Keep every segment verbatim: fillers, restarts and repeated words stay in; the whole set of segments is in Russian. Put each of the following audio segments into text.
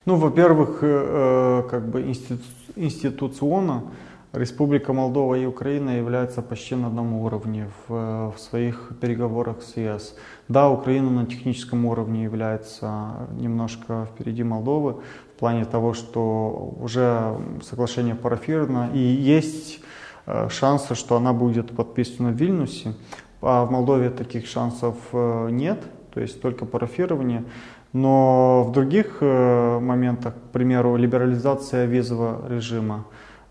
Ну, во-первых, э, как бы институ, институционно Республика Молдова и Украина являются почти на одном уровне в, в своих переговорах с ЕС. Да, Украина на техническом уровне является немножко впереди Молдовы в плане того, что уже соглашение парафировано и есть шансы, что она будет подписана в Вильнюсе. А в Молдове таких шансов нет, то есть только парафирование. Но в других моментах, к примеру, либерализация визового режима,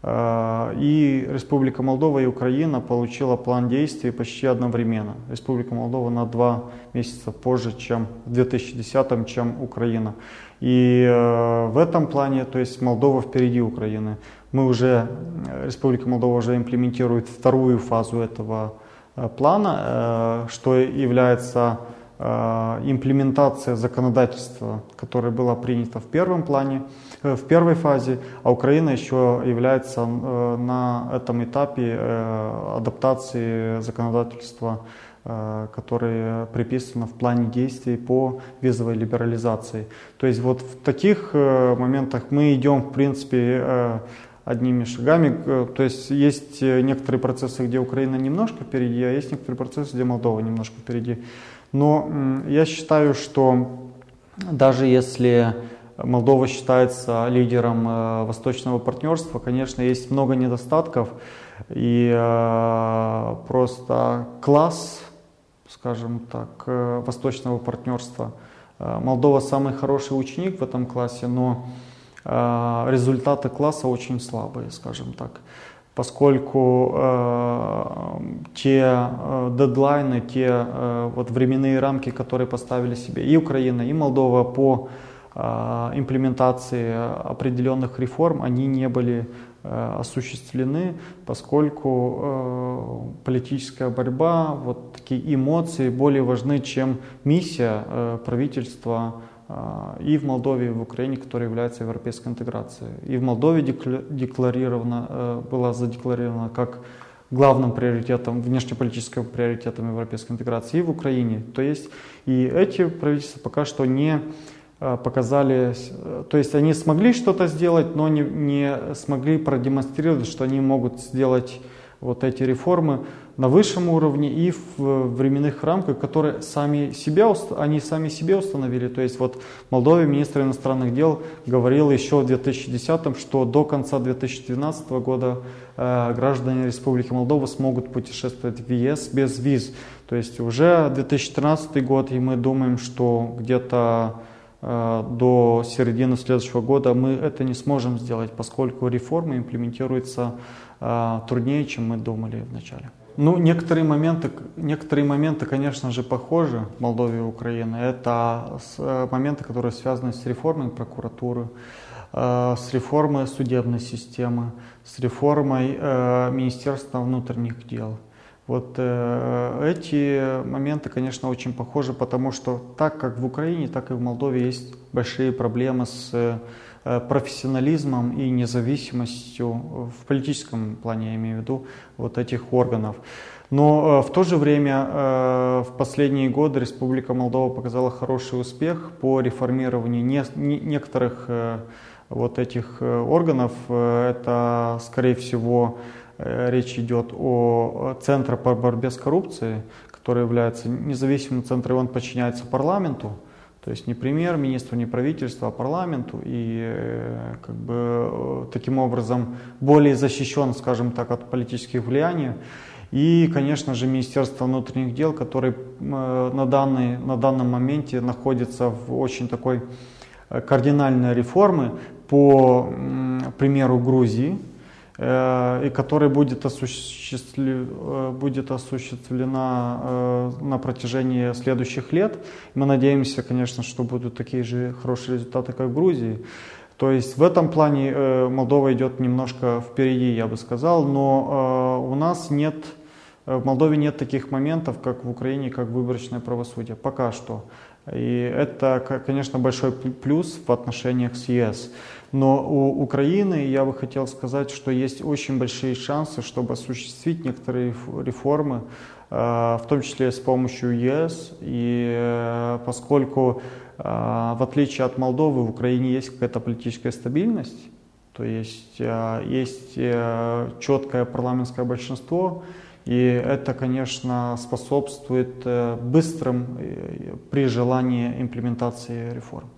и Республика Молдова и Украина получила план действий почти одновременно. Республика Молдова на два месяца позже, чем в две тысячи десятом, чем Украина. И в этом плане, то есть Молдова впереди Украины. Мы уже, Республика Молдова уже имплементирует вторую фазу этого плана, что является имплементация законодательства, которое было принято в первом плане, в первой фазе, а Украина еще является на этом этапе адаптации законодательства, которое приписано в плане действий по визовой либерализации. То есть вот в таких моментах мы идем, в принципе, одними шагами. То есть есть некоторые процессы, где Украина немножко впереди, а есть некоторые процессы, где Молдова немножко впереди. Но я считаю, что даже если Молдова считается лидером восточного партнерства, конечно, есть много недостатков, и просто класс, скажем так, восточного партнерства. Молдова самый хороший ученик в этом классе, но результаты класса очень слабые, скажем так. Поскольку э, те э, дедлайны, те э, вот временные рамки, которые поставили себе и Украина, и Молдова по э, имплементации определенных реформ, они не были э, осуществлены, поскольку э, политическая борьба, вот такие эмоции более важны, чем миссия э, правительства и в Молдове, и в Украине, которая является европейской интеграцией. И в Молдове декларировано, была задекларирована как главным приоритетом, внешнеполитическим приоритетом европейской интеграции, и в Украине. То есть и эти правительства пока что не показали, то есть они смогли что-то сделать, но не, не смогли продемонстрировать, что они могут сделать вот эти реформы на высшем уровне и в временных рамках, которые сами себя, они сами себе установили. То есть вот в Молдове министр иностранных дел говорил еще в две тысячи десятом, что до конца две тысячи двенадцатого года э, граждане Республики Молдова смогут путешествовать в ЕС без виз. То есть уже две тысячи тринадцатый год, и мы думаем, что где-то э, до середины следующего года мы это не сможем сделать, поскольку реформы имплементируются э, труднее, чем мы думали вначале. Ну, некоторые моменты, некоторые моменты, конечно же, похожи в Молдове и Украине. Это моменты, которые связаны с реформой прокуратуры, с реформой судебной системы, с реформой Министерства внутренних дел. Вот эти моменты, конечно, очень похожи, потому что так как в Украине, так и в Молдове есть большие проблемы с профессионализмом и независимостью в политическом плане, я имею в виду, вот этих органов. Но в то же время в последние годы Республика Молдова показала хороший успех по реформированию не, не, некоторых вот этих органов. Это, скорее всего, речь идет о Центре по борьбе с коррупцией, который является независимым центром, и он подчиняется парламенту. То есть не премьер-министру, не правительству, а парламенту, и как бы таким образом более защищен, скажем так, от политических влияний. И, конечно же, Министерство внутренних дел, которое на, данный, на данном моменте находится в очень такой кардинальной реформе, по примеру Грузии, и которая будет, осуществлена, будет осуществлена на протяжении следующих лет. Мы надеемся, конечно, что будут такие же хорошие результаты, как в Грузии. То есть в этом плане Молдова идет немножко впереди, я бы сказал, но у нас нет, в Молдове нет таких моментов, как в Украине, как выборочное правосудие, пока что. И это, конечно, большой плюс в отношениях с ЕС. Но у Украины я бы хотел сказать, что есть очень большие шансы, чтобы осуществить некоторые реформы, в том числе с помощью ЕС. И поскольку в отличие от Молдовы, в Украине есть какая-то политическая стабильность, то есть есть четкое парламентское большинство, и это, конечно, способствует быстрым при желании имплементации реформ.